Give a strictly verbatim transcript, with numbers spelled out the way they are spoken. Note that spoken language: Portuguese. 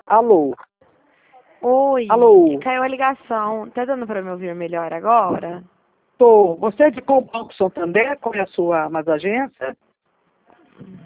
Alô? Oi, Alô? caiu a ligação. Tá dando para me ouvir melhor agora? Tô. Você é de qual Banco Santander? Qual é a sua mais agência?